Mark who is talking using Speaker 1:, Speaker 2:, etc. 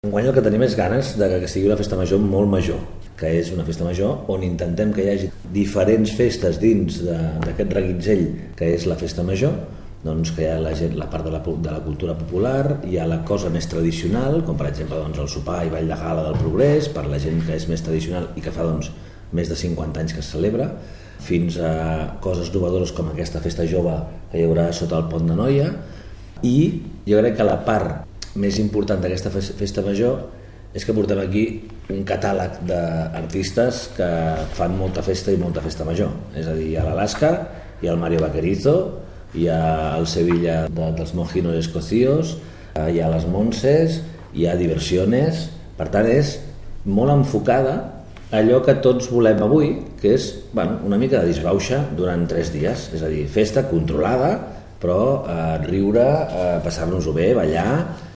Speaker 1: Enguany el que tenim és ganes de que sigui una festa major molt major, que és una festa major on intentem que hi hagi diferents festes dins d'aquest reguitzell que és la festa major, doncs que hi ha la part de la cultura popular, hi ha la cosa més tradicional, com per exemple el sopar i ball de gala del Progrés, per la gent que és més tradicional i que fa més de 50 anys que es celebra, fins a coses innovadores com aquesta festa jove que hi haurà sota el Pont de Noia. I jo crec que la part més important d'aquesta festa major és que portem aquí un catàleg d'artistes que fan molta festa i molta festa major. És a dir, hi ha l'Alaska, hi ha el Mario Vaquerizo, hi ha el Sevilla dels Mojinos Escocios, hi ha les Montses, hi ha Diversiones. Per tant, és molt enfocada a allò que tots volem avui, que és una mica de disbauxa durant 3 dies. És a dir, festa controlada, però riure, passar-nos-ho bé, ballar